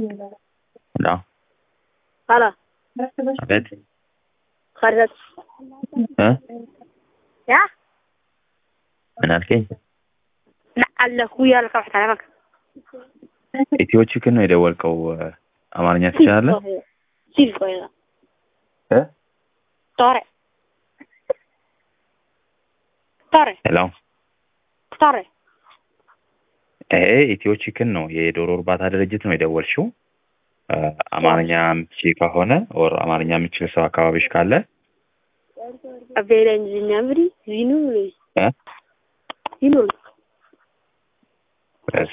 لا هلا عبيد خرجت ها يا من الكين نعل اخويا لك رحت على مكة ኢትዮ ቺክን ነው የደወልከው አማርኛ ትችላለህ سيف كويس እ طارق طارق ሄሎ طارق ኢትዮ ቺክን ነው የዶሮ እርባታ ድርጅት ነው የደወልሽው አማርኛ ምትችል ከሆነ ኦር አማርኛ ምትችል ሰው አካባቢሽ ካለ አቤላን ዝናብሪ ዚኑ እ ዚኑ